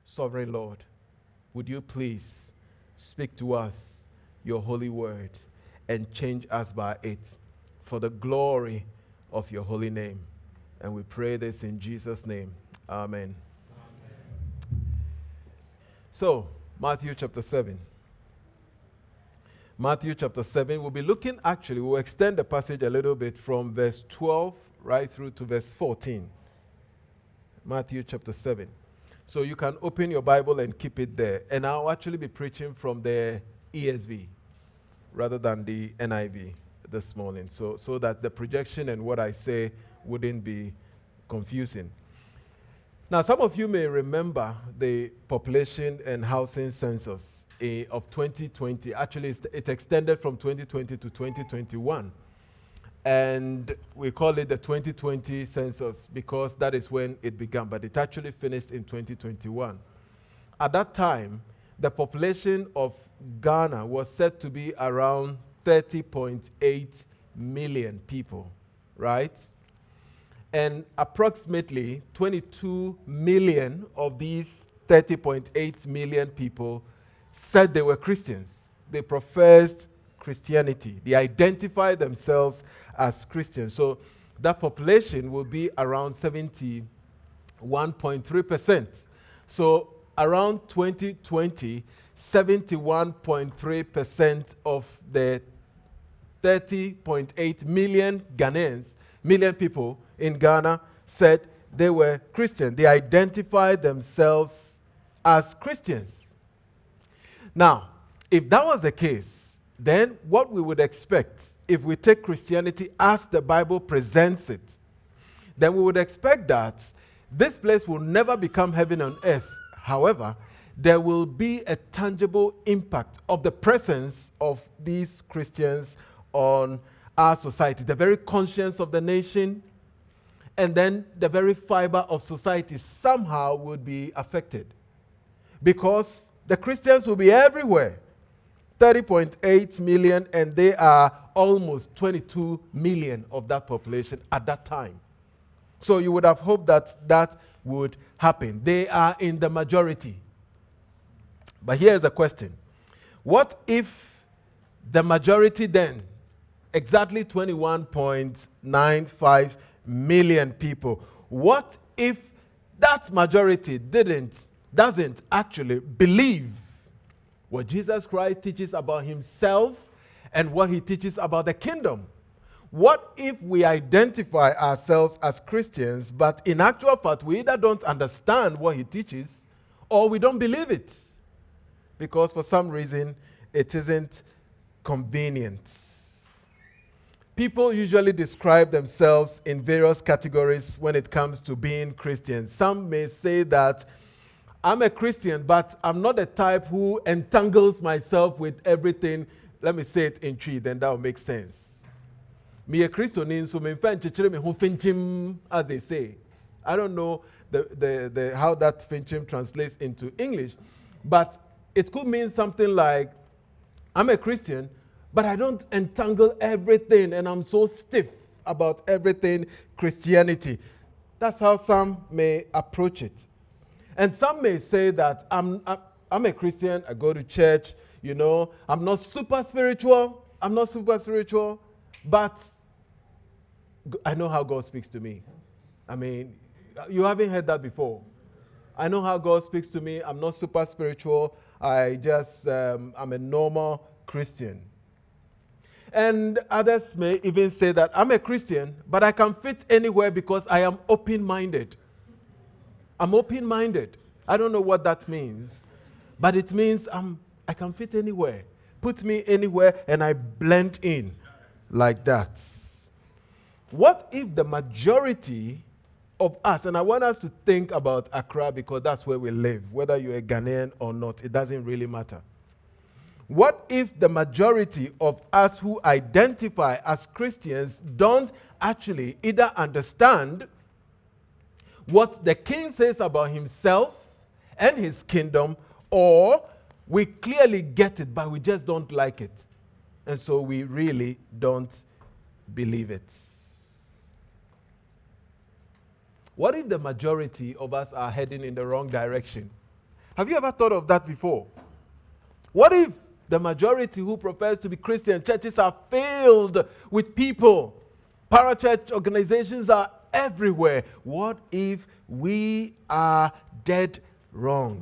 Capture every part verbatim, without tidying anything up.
Sovereign Lord, would you please speak to us your holy word and change us by it for the glory of your holy name. And we pray this in Jesus' name. Amen. Amen. So, Matthew chapter seven. Matthew chapter seven, we'll be looking, actually, we'll extend the passage a little bit from verse twelve right through to verse fourteen. Matthew chapter seven. So you can open your Bible and keep it there. And I'll actually be preaching from the E S V rather than the N I V this morning, so, so that the projection and what I say wouldn't be confusing. Now, some of you may remember the population and housing census uh, of twenty twenty. Actually, it extended from twenty twenty to twenty twenty-one. And we call it the twenty twenty census because that is when it began, but it actually finished in twenty twenty-one. At that time, the population of Ghana was said to be around thirty point eight million people, right? And approximately twenty-two million of these thirty point eight million people said they were Christians. They professed Christianity. They identified themselves as Christians. So that population will be around seventy-one point three percent. So around twenty twenty, seventy-one point three percent of the thirty point eight million Ghanaians, million people in Ghana said they were Christian. They identified themselves as Christians. Now, if that was the case, then what we would expect if we take Christianity as the Bible presents it, then we would expect that this place will never become heaven on earth. However, there will be a tangible impact of the presence of these Christians on our society, the very conscience of the nation, and then the very fiber of society somehow would be affected. Because the Christians will be everywhere. thirty point eight million, and they are almost twenty-two million of that population at that time. So you would have hoped that that would happen. They are in the majority. But here's the question. What if the majority then, exactly twenty-one point nine five million people, what if that majority didn't, doesn't actually believe what Jesus Christ teaches about himself and what he teaches about the kingdom? What if we identify ourselves as Christians, but in actual fact, we either don't understand what he teaches or we don't believe it because for some reason it isn't convenient? People usually describe themselves in various categories when it comes to being Christians. Some may say that I'm a Christian, but I'm not the type who entangles myself with everything. Let me say it in three, then that will make sense. Me a Christian, so me finchim me finchim, as they say. I don't know the, the, the, how that finchim translates into English, but it could mean something like, I'm a Christian, but I don't entangle everything, and I'm so stiff about everything Christianity. That's how some may approach it. And some may say that I'm, I'm, I'm a Christian, I go to church, you know, I'm not super spiritual, I'm not super spiritual, but I know how God speaks to me. I mean, you haven't heard that before. I know how God speaks to me, I'm not super spiritual, I just, um, I'm a normal Christian. And others may even say that I'm a Christian, but I can fit anywhere because I am open-minded. I'm open-minded. I don't know what that means, but it means I'm, I can fit anywhere. Put me anywhere and I blend in like that. What if the majority of us, and I want us to think about Accra because that's where we live, whether you're a Ghanaian or not, it doesn't really matter. What if the majority of us who identify as Christians don't actually either understand what the king says about himself and his kingdom, or we clearly get it, but we just don't like it. And so we really don't believe it. What if the majority of us are heading in the wrong direction? Have you ever thought of that before? What if the majority who profess to be Christian churches are filled with people? Parachurch organizations are everywhere. What if we are dead wrong?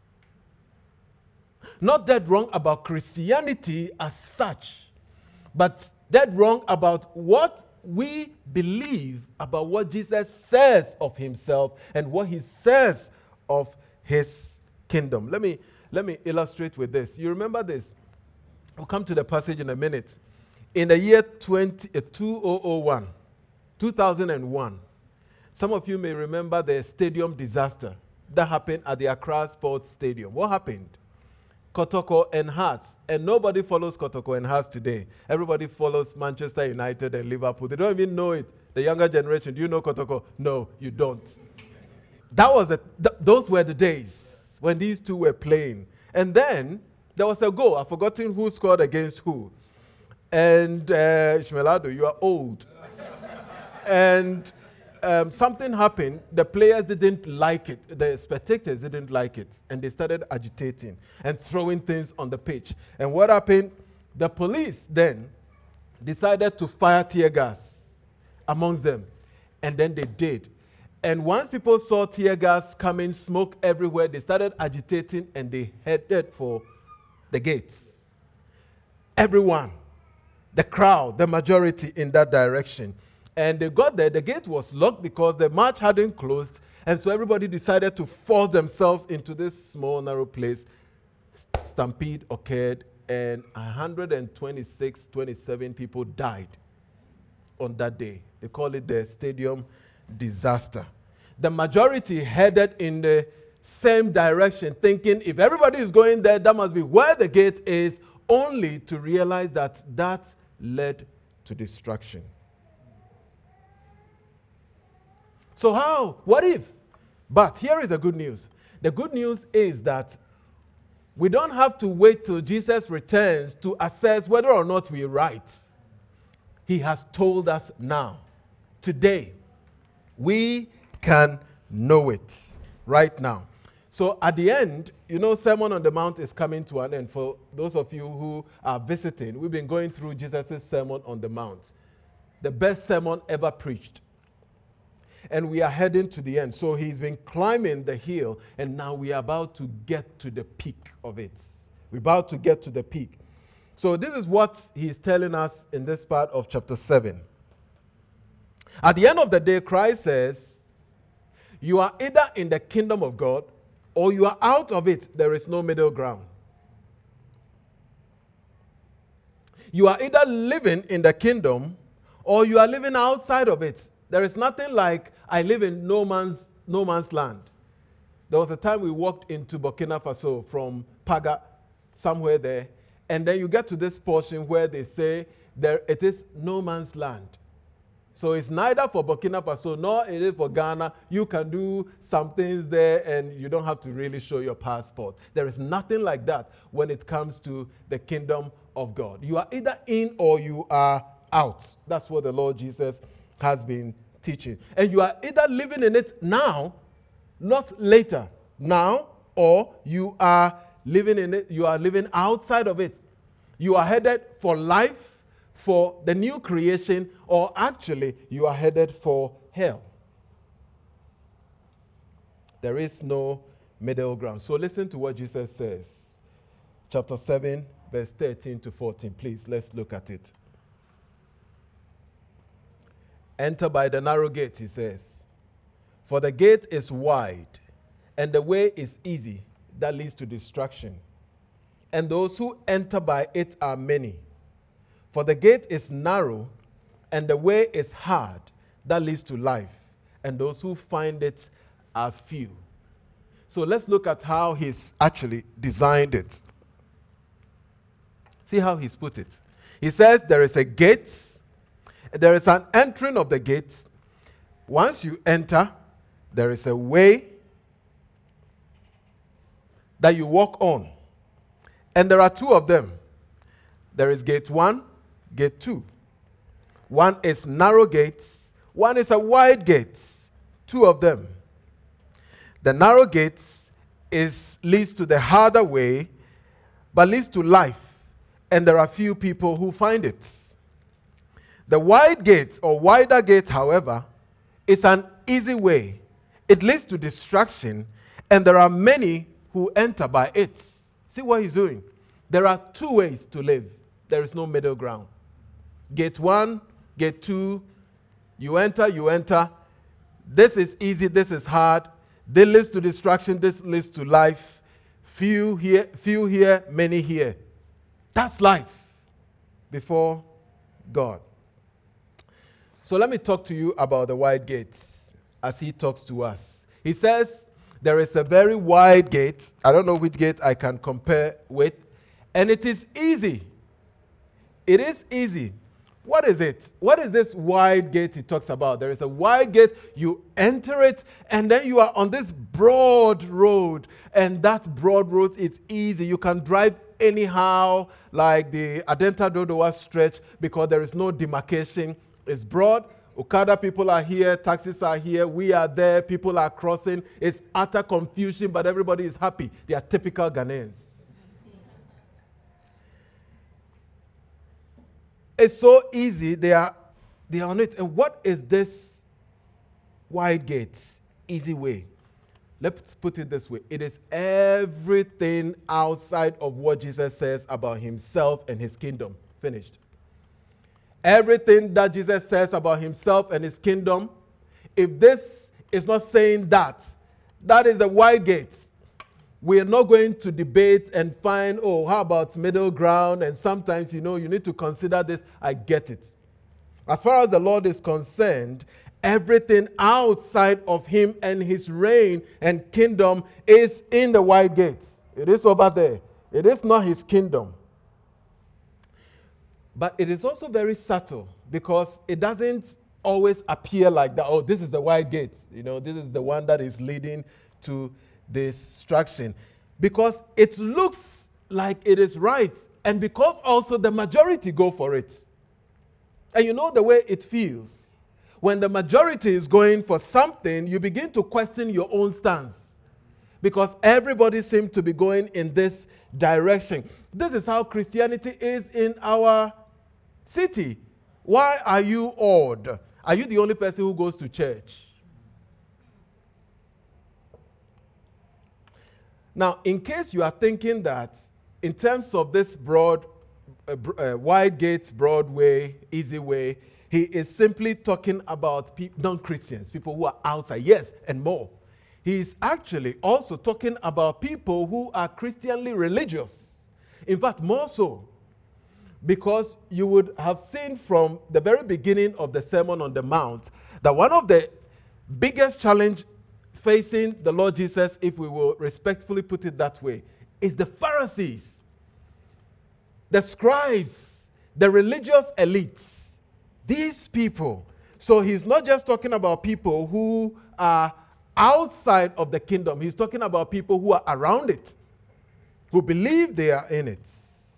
Not dead wrong about Christianity as such, but dead wrong about what we believe about what Jesus says of himself and what he says of his kingdom. Let me, let me illustrate with this. You remember this? We'll come to the passage in a minute. In the year two thousand one, two thousand one, some of you may remember the stadium disaster that happened at the Accra Sports Stadium. What happened? Kotoko and Hearts. And nobody follows Kotoko and Hearts today. Everybody follows Manchester United and Liverpool. They don't even know it. The younger generation, do you know Kotoko? No, you don't. That was the, th- those were the days when these two were playing. And then there was a goal. I've forgotten who scored against who. And uh, Ishmaelado, you are old. and um, something happened. The players didn't like it. The spectators didn't like it. And they started agitating and throwing things on the pitch. And what happened? The police then decided to fire tear gas amongst them. And then they did. And once people saw tear gas coming, smoke everywhere, they started agitating and they headed for the gates. Everyone, the crowd, the majority in that direction. And they got there, the gate was locked because the march hadn't closed. And so everybody decided to force themselves into this small, narrow place. Stampede occurred and one hundred twenty-six, twenty-seven people died on that day. They call it the stadium disaster. The majority headed in the same direction, thinking if everybody is going there, that must be where the gate is, only to realize that that led to destruction. So how? What if? But here is the good news. The good news is that we don't have to wait till Jesus returns to assess whether or not we're right. He has told us now. Today, we can know it right now. So at the end, you know, Sermon on the Mount is coming to an end. For those of you who are visiting, we've been going through Jesus' Sermon on the Mount, the best sermon ever preached. And we are heading to the end. So he's been climbing the hill, and now we are about to get to the peak of it. We're about to get to the peak. So this is what he's telling us in this part of chapter seven. At the end of the day, Christ says, you are either in the kingdom of God or you are out of it. There is no middle ground. You are either living in the kingdom or you are living outside of it. There is nothing like I live in no man's, no man's land. There was a time we walked into Burkina Faso from Paga, somewhere there, and then you get to this portion where they say there it is no man's land. So it's neither for Burkina Faso nor it is for Ghana. You can do some things there and you don't have to really show your passport. There is nothing like that when it comes to the kingdom of God. You are either in or you are out. That's what the Lord Jesus has been teaching. And you are either living in it now, not later. Now, or you are living in it, you are living outside of it. You are headed for life, for the new creation, or actually you are headed for hell. There is no middle ground. So listen to what Jesus says. Chapter seven, verse thirteen to fourteen. Please, let's look at it. Enter by the narrow gate, he says. For the gate is wide, and the way is easy that leads to destruction. And those who enter by it are many. For the gate is narrow, and the way is hard that leads to life. And those who find it are few. So let's look at how he's actually designed it. See how he's put it. He says there is a gate. There is an entering of the gate. Once you enter, there is a way that you walk on. And there are two of them. There is gate one, gate two. One is narrow gates. One is a wide gate. Two of them. The narrow gate is leads to the harder way, but leads to life. And there are few people who find it. The wide gate or wider gate, however, is an easy way. It leads to destruction, and there are many who enter by it. See what he's doing? There are two ways to live. There is no middle ground. Gate one, gate two, you enter, you enter. This is easy, this is hard. This leads to destruction, this leads to life. Few here, few here, many here. That's life before God. So let me talk to you about the wide gates as he talks to us. He says there is a very wide gate. I don't know which gate I can compare with. And it is easy. It is easy. What is it? What is this wide gate he talks about? There is a wide gate. You enter it, and then you are on this broad road. And that broad road is easy. You can drive anyhow, like the Adenta Dodowa stretch, because there is no demarcation. It's broad. Okada people are here, taxis are here, we are there, people are crossing. It's utter confusion, but everybody is happy. They are typical Ghanaians. It's so easy, they are, they are on it. And what is this wide gate, easy way? Let's put it this way. It is everything outside of what Jesus says about himself and his kingdom. Finished. Everything that Jesus says about himself and his kingdom, if this is not saying that, that is a wide gate. We are not going to debate and find, oh, how about middle ground? And sometimes, you know, you need to consider this. I get it. As far as the Lord is concerned, everything outside of him and his reign and kingdom is in the wide gate. It is over there. It is not his kingdom. But it is also very subtle because it doesn't always appear like that. Oh, this is the wide gate. You know, this is the one that is leading to destruction. Because it looks like it is right. And because also the majority go for it. And you know the way it feels. When the majority is going for something, you begin to question your own stance. Because everybody seems to be going in this direction. This is how Christianity is in our city. Why are you odd? Are you the only person who goes to church? Now, in case you are thinking that in terms of this broad, uh, uh, wide gates, broad way, easy way, he is simply talking about pe- non-Christians, people who are outside, yes, and more. He is actually also talking about people who are Christianly religious. In fact, more so. Because you would have seen from the very beginning of the Sermon on the Mount that one of the biggest challenge facing the Lord Jesus, if we will respectfully put it that way, is the Pharisees, the scribes, the religious elites. These people. So he's not just talking about people who are outside of the kingdom. He's talking about people who are around it, who believe they are in it.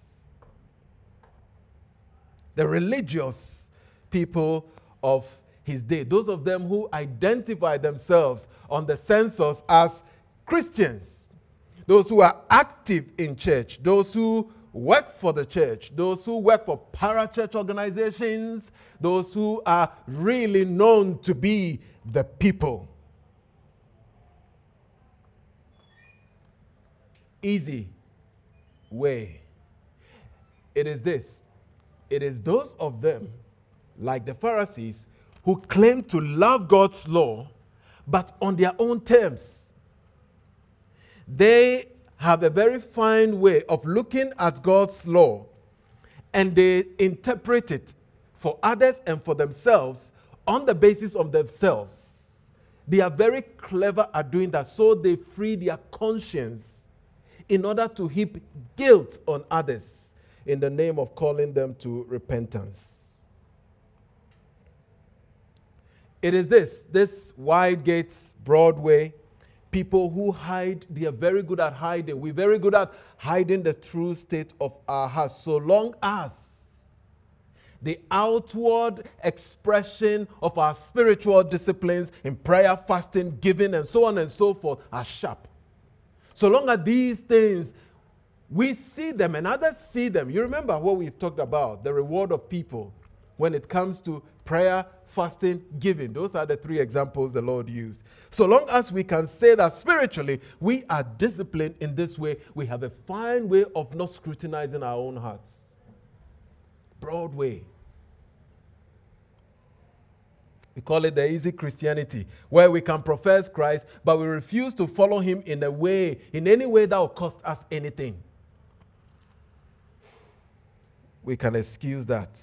The religious people of his day, those of them who identify themselves on the census as Christians, those who are active in church, those who work for the church, those who work for parachurch organizations, those who are really known to be the people. Easy way. It is this. It is those of them, like the Pharisees, who claim to love God's law, but on their own terms. They have a very fine way of looking at God's law, and they interpret it for others and for themselves on the basis of themselves. They are very clever at doing that, so they free their conscience in order to heap guilt on others in the name of calling them to repentance. It is this, this wide gates, broad way, people who hide, they are very good at hiding. We're very good at hiding the true state of our hearts, so long as the outward expression of our spiritual disciplines in prayer, fasting, giving, and so on and so forth are sharp. So long as these things, we see them and others see them. You remember what we've talked about, the reward of people when it comes to prayer, fasting, giving. Those are the three examples the Lord used. So long as we can say that spiritually we are disciplined in this way, we have a fine way of not scrutinizing our own hearts. Broad way. We call it the easy Christianity, where we can profess Christ, but we refuse to follow him in a way, in any way that will cost us anything. We can excuse that.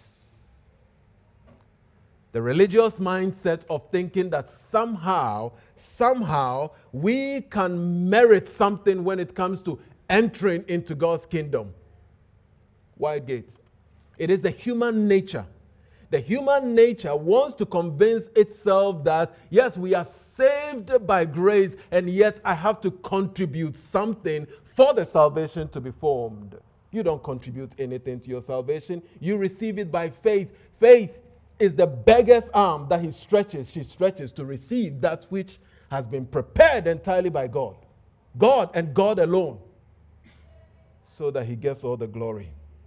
The religious mindset of thinking that somehow, somehow, we can merit something when it comes to entering into God's kingdom. Wide gates. It is the human nature. The human nature wants to convince itself that, yes, we are saved by grace, and yet I have to contribute something for the salvation to be formed. You don't contribute anything to your salvation. You receive it by faith. Faith is the beggar's arm that he stretches, she stretches to receive that which has been prepared entirely by God. God and God alone. So that he gets all the glory.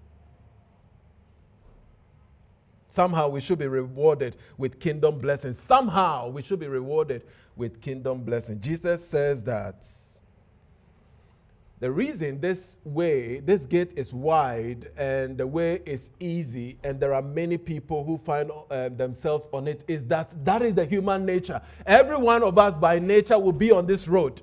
Somehow we should be rewarded with kingdom blessings. Somehow we should be rewarded with kingdom blessings. Jesus says that the reason this way, this gate is wide and the way is easy, and there are many people who find uh, themselves on it, is that that is the human nature. Every one of us by nature will be on this road.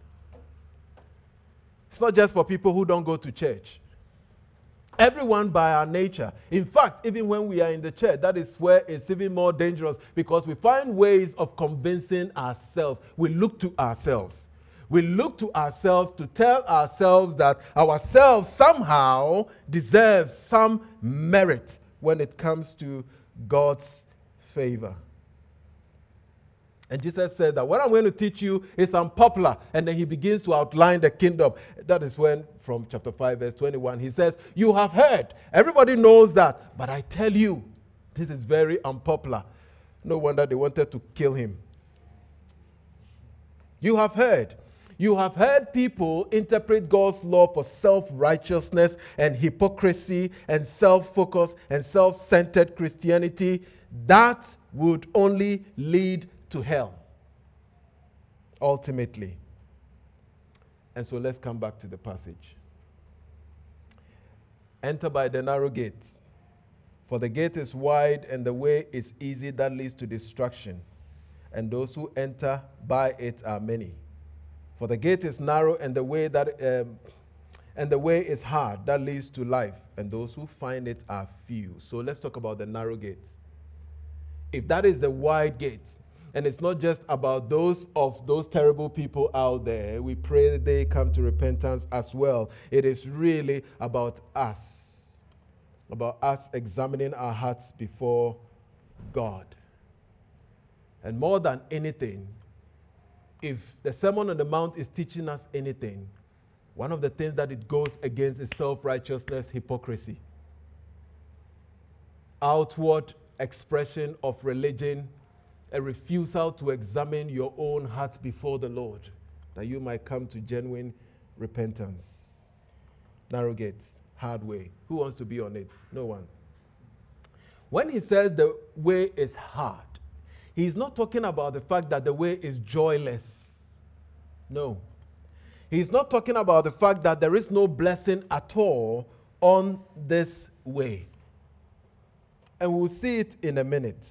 It's not just for people who don't go to church. Everyone by our nature. In fact, even when we are in the church, that is where it's even more dangerous, because we find ways of convincing ourselves. We look to ourselves. We look to ourselves to tell ourselves that ourselves somehow deserve some merit when it comes to God's favor. And Jesus said that what I'm going to teach you is unpopular. And then he begins to outline the kingdom. That is when, from chapter five, verse twenty-one, he says, you have heard. Everybody knows that. But I tell you, this is very unpopular. No wonder they wanted to kill him. You have heard. You have heard people interpret God's law for self-righteousness and hypocrisy and self-focus and self-centered Christianity. That would only lead to hell, ultimately. And so let's come back to the passage. Enter by the narrow gate, for the gate is wide and the way is easy that leads to destruction, and those who enter by it are many. For the gate is narrow and the way that um, and the way is hard that leads to life, and those who find it are few. So let's talk about the narrow gate. If that is the wide gate, and it's not just about those of those terrible people out there, we pray that they come to repentance as well. It is really about us, about us examining our hearts before God. And more than anything, if the Sermon on the Mount is teaching us anything, one of the things that it goes against is self-righteousness, hypocrisy. Outward expression of religion, a refusal to examine your own heart before the Lord, that you might come to genuine repentance. Narrow gates, hard way. Who wants to be on it? No one. When he says the way is hard, he's not talking about the fact that the way is joyless. No. He's not talking about the fact that there is no blessing at all on this way. And we'll see it in a minute.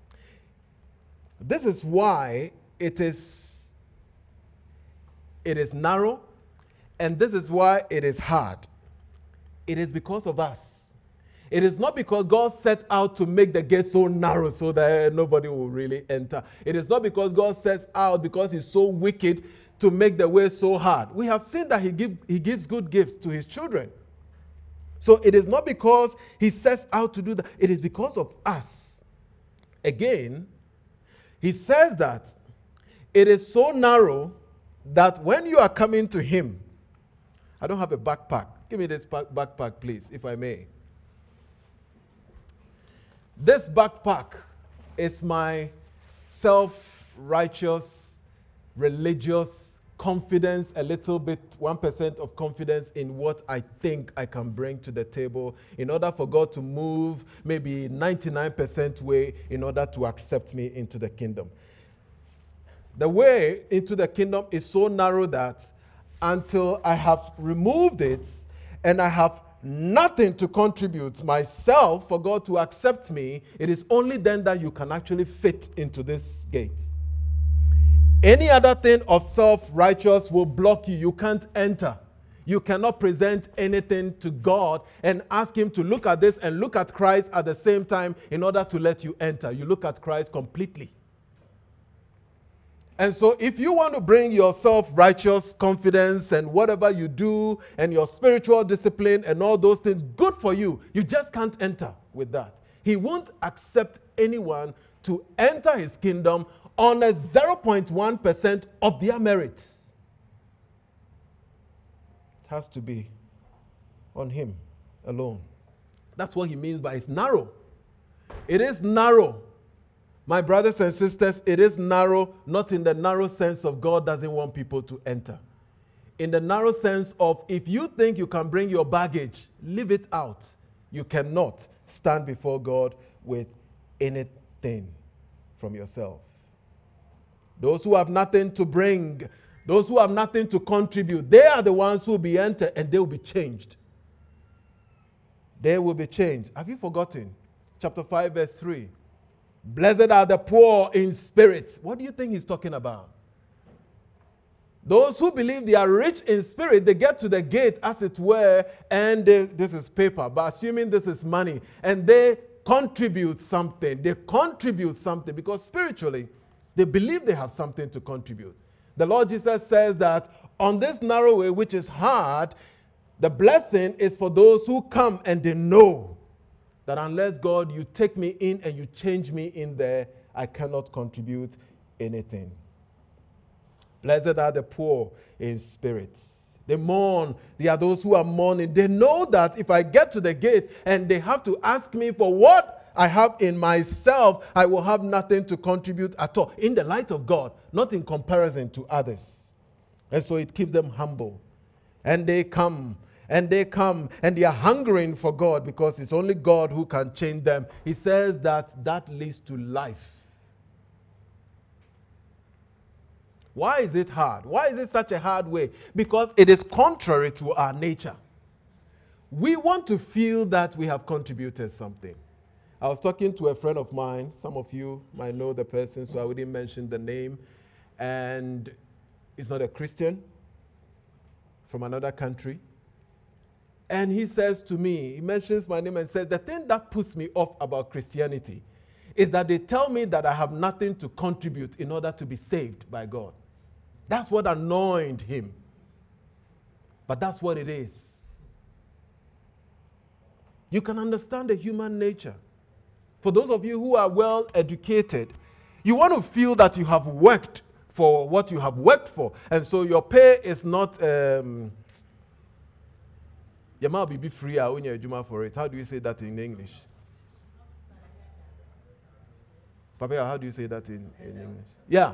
This is why it is, it is narrow, and this is why it is hard. It is because of us. It is not because God set out to make the gate so narrow so that nobody will really enter. It is not because God sets out because he's so wicked to make the way so hard. We have seen that he, give, he gives good gifts to his children. So it is not because he sets out to do that. It is because of us. Again, he says that it is so narrow that when you are coming to him, I don't have a backpack. Give me this backpack, please, if I may. This backpack is my self-righteous, religious confidence, a little bit, one percent of confidence in what I think I can bring to the table in order for God to move maybe ninety-nine percent way in order to accept me into the kingdom. The way into the kingdom is so narrow that until I have removed it and I have nothing to contribute myself for God to accept me, it is only then that you can actually fit into this gate. Any other thing of self-righteous will block you. You can't enter. You cannot present anything to God and ask him to look at this and look at Christ at the same time in order to let you enter. You look at Christ completely. And so if you want to bring your self-righteous confidence and whatever you do and your spiritual discipline and all those things, good for you. You just can't enter with that. He won't accept anyone to enter his kingdom on a zero point one percent of their merit. It has to be on him alone. That's what he means by it's narrow. It is narrow. My brothers and sisters, it is narrow, not in the narrow sense of God doesn't want people to enter. In the narrow sense of if you think you can bring your baggage, leave it out. You cannot stand before God with anything from yourself. Those who have nothing to bring, those who have nothing to contribute, they are the ones who will be entered and they will be changed. They will be changed. Have you forgotten? Chapter five, verse three. Blessed are the poor in spirit. What do you think he's talking about? Those who believe they are rich in spirit, they get to the gate, as it were, and they, this is paper, but assuming this is money, and they contribute something. They contribute something because spiritually, they believe they have something to contribute. The Lord Jesus says that on this narrow way, which is hard, the blessing is for those who come and they know that unless God, you take me in and you change me in there, I cannot contribute anything. Blessed are the poor in spirits. They mourn. They are those who are mourning. They know that if I get to the gate and they have to ask me for what I have in myself, I will have nothing to contribute at all. In the light of God, not in comparison to others. And so it keeps them humble. And they come, and they come, and they are hungering for God because it's only God who can change them. He says that that leads to life. Why is it hard? Why is it such a hard way? Because it is contrary to our nature. We want to feel that we have contributed something. I was talking to a friend of mine. Some of you might know the person, so I wouldn't mention the name. And he's not a Christian, from another country. And he says to me, he mentions my name and says, the thing that puts me off about Christianity is that they tell me that I have nothing to contribute in order to be saved by God. That's what annoyed him. But that's what it is. You can understand the human nature. For those of you who are well educated, you want to feel that you have worked for what you have worked for. And so your pay is not, um, you might be free for it. How do you say that in English? Papa, how do you say that in, in English? Yeah.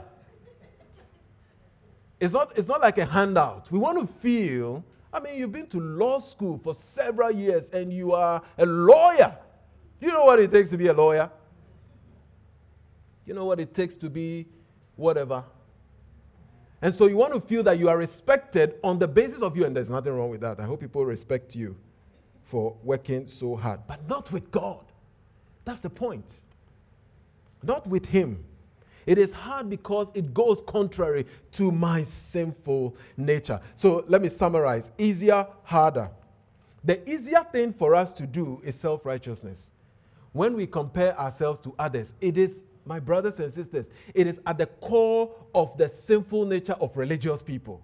It's not, it's not like a handout. We want to feel, I mean, you've been to law school for several years and you are a lawyer. Do you know what it takes to be a lawyer? You know what it takes to be whatever. And so you want to feel that you are respected on the basis of you, and there's nothing wrong with that. I hope people respect you for working so hard, but not with God. That's the point. Not with him. It is hard because it goes contrary to my sinful nature. So let me summarize. Easier, harder. The easier thing for us to do is self-righteousness. When we compare ourselves to others, it is, my brothers and sisters, it is at the core of the sinful nature of religious people.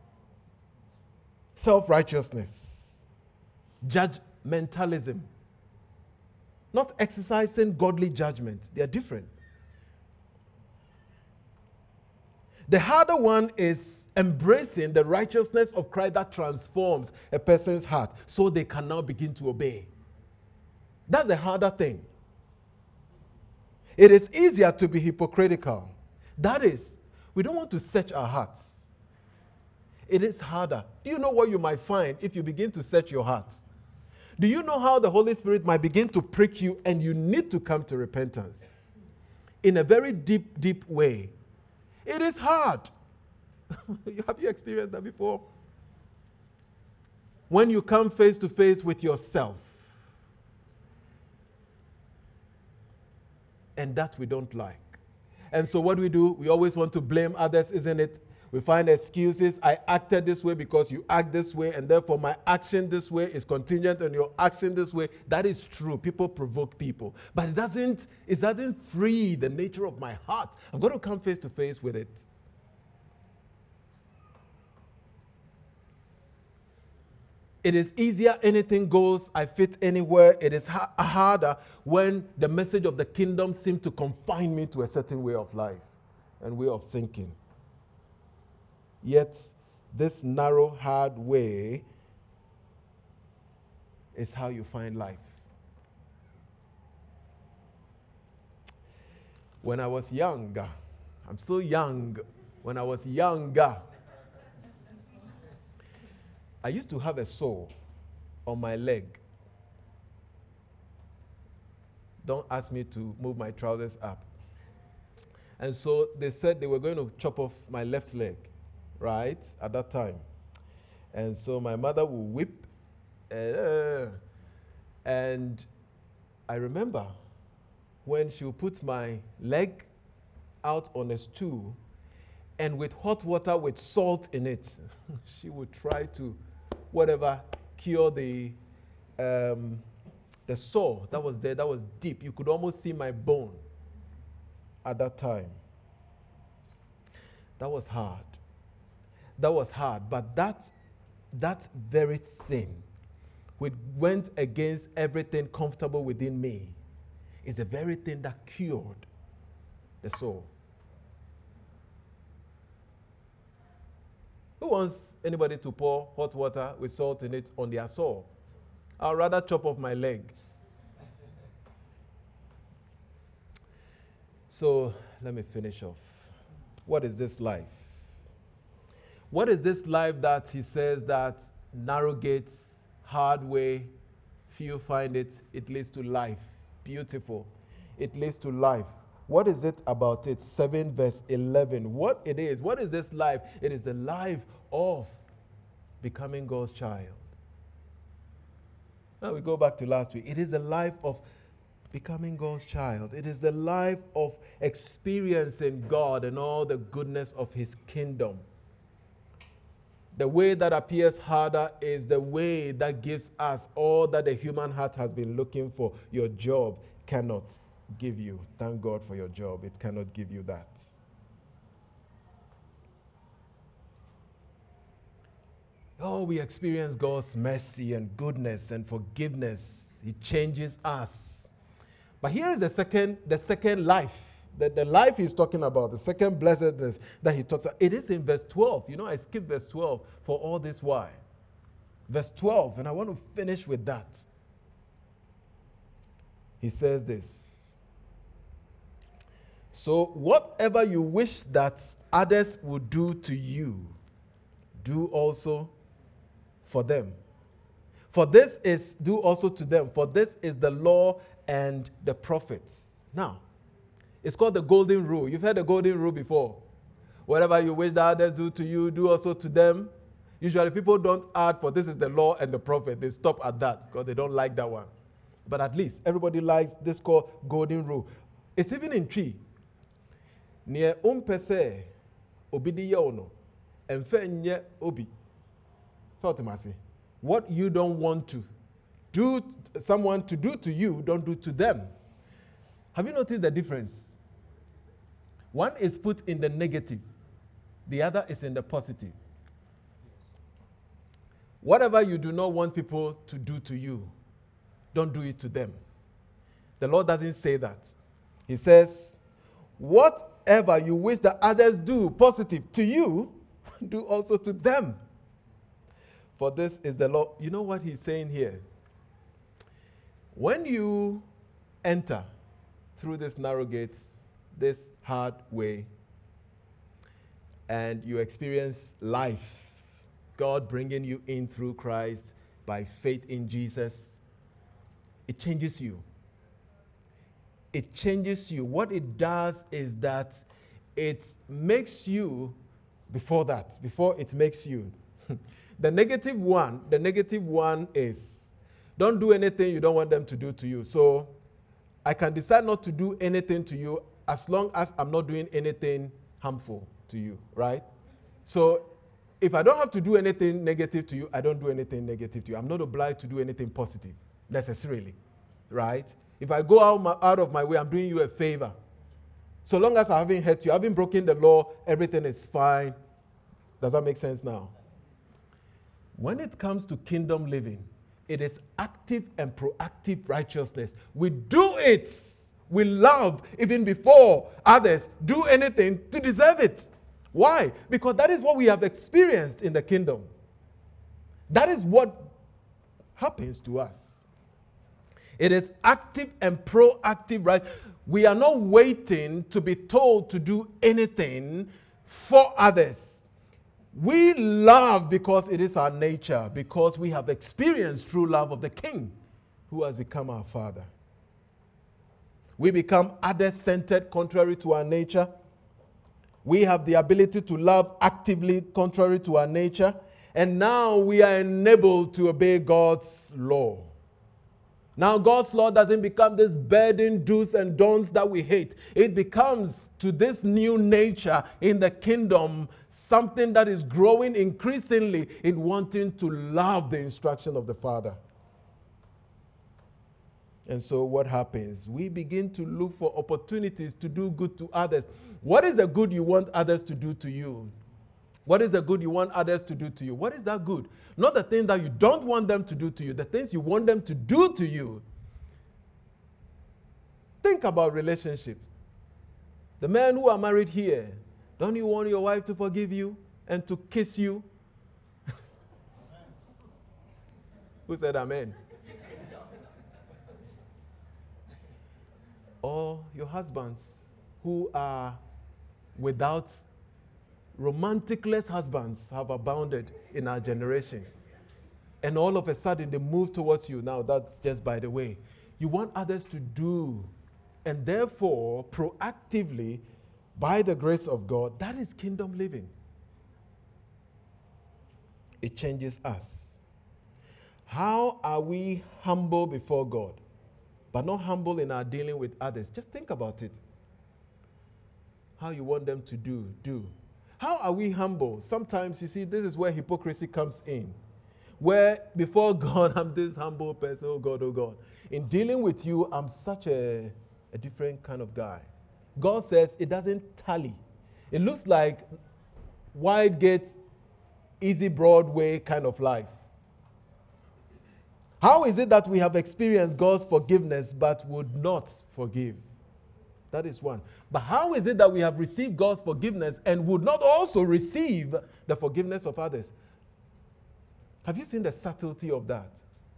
Self-righteousness. Judgmentalism. Not exercising godly judgment. They are different. The harder one is embracing the righteousness of Christ that transforms a person's heart so they can now begin to obey. That's the harder thing. It is easier to be hypocritical. That is, we don't want to search our hearts. It is harder. Do you know what you might find if you begin to search your heart? Do you know how the Holy Spirit might begin to prick you and you need to come to repentance in a very deep, deep way? It is hard. Have you experienced that before? When you come face to face with yourself. And that we don't like. And so what do we do? We always want to blame others, isn't it? We find excuses. I acted this way because you act this way, and therefore my action this way is contingent on your action this way. That is true. People provoke people. But it doesn't, it doesn't free the nature of my heart. I've got to come face to face with it. It is easier, anything goes, I fit anywhere. It is ha- harder when the message of the kingdom seems to confine me to a certain way of life and way of thinking. Yet, this narrow, hard way is how you find life. When I was younger, I'm so young, when I was younger, I used to have a sore on my leg. Don't ask me to move my trousers up. And so they said they were going to chop off my left leg, right, at that time. And so my mother would whip. Uh, and I remember when she would put my leg out on a stool, and with hot water with salt in it, she would try to, whatever, cure the um, the sore that was there, that was deep. You could almost see my bone at that time. That was hard. That was hard. But that, that very thing, which went against everything comfortable within me, is the very thing that cured the sore. Who wants anybody to pour hot water with salt in it on their sore? I'd rather chop off my leg. So let me finish off. What is this life? What is this life that he says that narrow gates, hard way, few find it, it leads to life. Beautiful. It leads to life. What is it about it? seven verse eleven. What it is? What is this life? It is the life of becoming God's child. Now we go back to last week. It is the life of becoming God's child. It is the life of experiencing God and all the goodness of his kingdom. The way that appears harder is the way that gives us all that the human heart has been looking for. Your job cannot give you. Thank God for your job. It cannot give you that. Oh, we experience God's mercy and goodness and forgiveness. He changes us. But here is the second, the second life. The, the life he's talking about, the second blessedness that he talks about. It is in verse twelve. You know, I skipped verse twelve for all this why. Verse twelve, and I want to finish with that. He says this. So whatever you wish that others would do to you, do also for them. For this is, do also to them. For this is the law and the prophets. Now, it's called the golden rule. You've heard the golden rule before. Whatever you wish that others do to you, do also to them. Usually people don't add, for this is the law and the prophet. They stop at that because they don't like that one. But at least everybody likes this called golden rule. It's even in tree. Near umpese obidi yono emfe obi. So what you don't want to do someone to do to you, don't do to them. Have you noticed the difference? One is put in the negative, the other is in the positive. Whatever you do not want people to do to you, don't do it to them. The Lord doesn't say that. He says, whatever you wish that others do positive to you, do also to them. For this is the law. You know what he's saying here? When you enter through this narrow gates, this hard way, and you experience life, God bringing you in through Christ by faith in Jesus, it changes you. It changes you. What it does is that it makes you, before that, before it makes you, the negative one, the negative one is, don't do anything you don't want them to do to you. So I can decide not to do anything to you as long as I'm not doing anything harmful to you, right? So if I don't have to do anything negative to you, I don't do anything negative to you. I'm not obliged to do anything positive necessarily, right? If I go out, my, out of my way, I'm doing you a favor. So long as I haven't hurt you, I haven't broken the law, everything is fine. Does that make sense now? When it comes to kingdom living, it is active and proactive righteousness. We do it. We love even before others do anything to deserve it. Why? Because that is what we have experienced in the kingdom. That is what happens to us. It is active and proactive, right? We are not waiting to be told to do anything for others. We love because it is our nature, because we have experienced true love of the King who has become our Father. We become other-centered contrary to our nature. We have the ability to love actively contrary to our nature. And now we are enabled to obey God's law. Now God's law doesn't become this burden, do's and don'ts that we hate. It becomes, to this new nature in the kingdom, something that is growing increasingly in wanting to love the instruction of the Father. And so what happens? We begin to look for opportunities to do good to others. What is the good you want others to do to you? What is the good you want others to do to you? What is that good? Not the things that you don't want them to do to you, the things you want them to do to you. Think about relationships. The men who are married here, don't you want your wife to forgive you and to kiss you? Who said amen? Or your husbands who are without, romanticless husbands have abounded in our generation. And all of a sudden they move towards you. Now that's just by the way. You want others to do. And therefore, proactively, by the grace of God, that is kingdom living. It changes us. How are we humble before God? But not humble in our dealing with others. Just think about it. How you want them to do, do. How are we humble? Sometimes, you see, this is where hypocrisy comes in. Where before God, I'm this humble person, oh God, oh God. In dealing with you, I'm such a, a different kind of guy. God says it doesn't tally. It looks like wide gate, easy Broadway kind of life. How is it that we have experienced God's forgiveness but would not forgive? That is one. But how is it that we have received God's forgiveness and would not also receive the forgiveness of others? Have you seen the subtlety of that?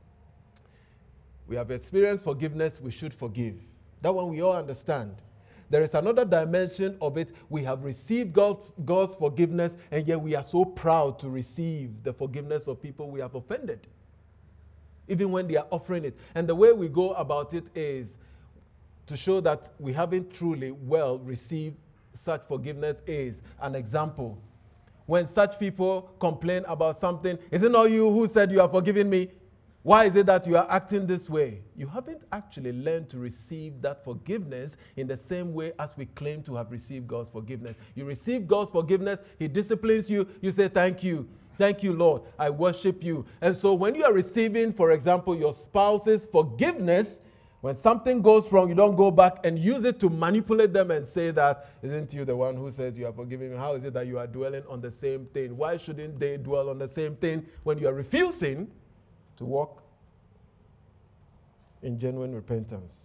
We have experienced forgiveness, we should forgive. That one we all understand. There is another dimension of it. We have received God's, God's forgiveness, and yet we are so proud to receive the forgiveness of people we have offended, even when they are offering it. And the way we go about it is to show that we haven't truly well received such forgiveness is an example. When such people complain about something, is it not you who said you are forgiving me? Why is it that you are acting this way? You haven't actually learned to receive that forgiveness in the same way as we claim to have received God's forgiveness. You receive God's forgiveness, He disciplines you, you say thank you. Thank you, Lord. I worship you. And so when you are receiving, for example, your spouse's forgiveness, when something goes wrong, you don't go back and use it to manipulate them and say that, isn't you the one who says you are forgiving me? How is it that you are dwelling on the same thing? Why shouldn't they dwell on the same thing when you are refusing to walk in genuine repentance?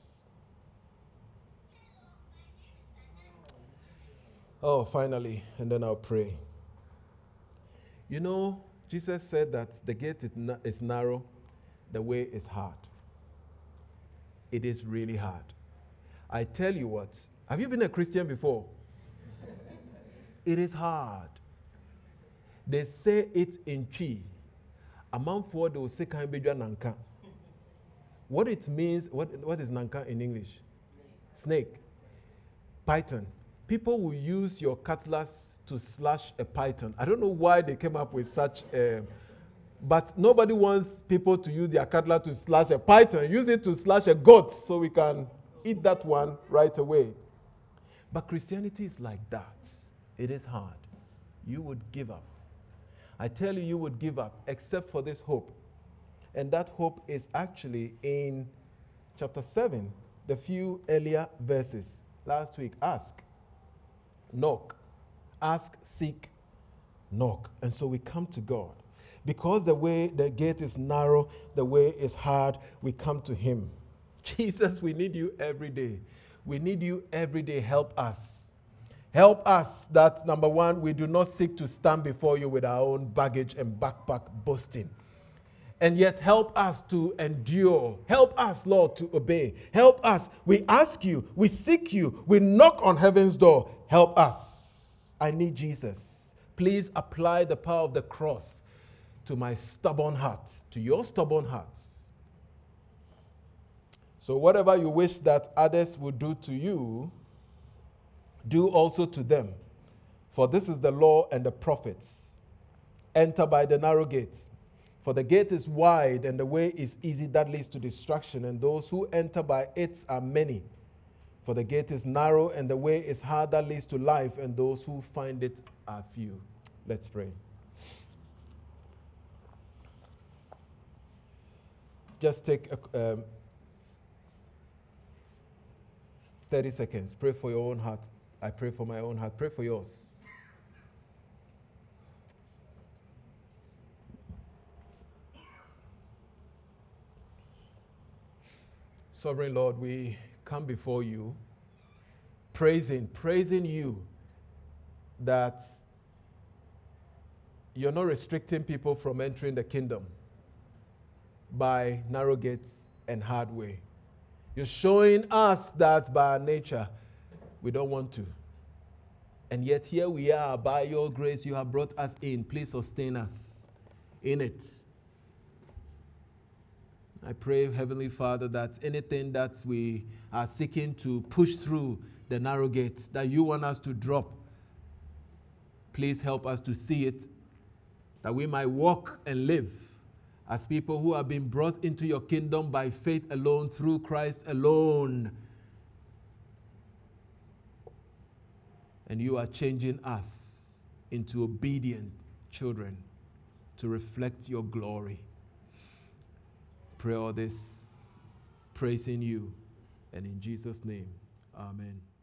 Oh, finally, and then I'll pray. You know, Jesus said that the gate is, na- is narrow, the way is hard. It is really hard. I tell you what, have you been a Christian before? It is hard. They say it in Chi. A month for they will say kan bedwa nanka. What it means, what, what is nanka in English? Snake. Snake. Python. People will use your cutlass to slash a python. I don't know why they came up with such a, but nobody wants people to use their cutlass to slash a python. Use it to slash a goat so we can eat that one right away. But Christianity is like that. It is hard. You would give up. I tell you, you would give up, except for this hope. And that hope is actually in chapter seven, the few earlier verses. Last week, ask, knock, ask, seek, knock. And so we come to God. Because the way, the gate is narrow, the way is hard, we come to him. Jesus, we need you every day. We need you every day. Help us. Help us that, number one, we do not seek to stand before you with our own baggage and backpack boasting. And yet help us to endure. Help us, Lord, to obey. Help us. We ask you. We seek you. We knock on heaven's door. Help us. I need Jesus. Please apply the power of the cross to my stubborn heart, to your stubborn hearts. So whatever you wish that others would do to you, do also to them. For this is the law and the prophets. Enter by the narrow gate. For the gate is wide and the way is easy that leads to destruction, and those who enter by it are many. For the gate is narrow and the way is hard that leads to life, and those who find it are few. Let's pray. Just take a, um, thirty seconds. Pray for your own heart. I pray for my own heart. Pray for yours. Sovereign Lord, we come before you praising, praising you that you're not restricting people from entering the kingdom by narrow gates and hard way. You're showing us that by our nature, we don't want to. And yet here we are, by your grace, you have brought us in. Please sustain us in it. I pray, Heavenly Father, that anything that we are seeking to push through the narrow gates, that you want us to drop, please help us to see it, that we might walk and live as people who have been brought into your kingdom by faith alone, through Christ alone. And you are changing us into obedient children to reflect your glory. Pray all this, praising you, and in Jesus' name, amen.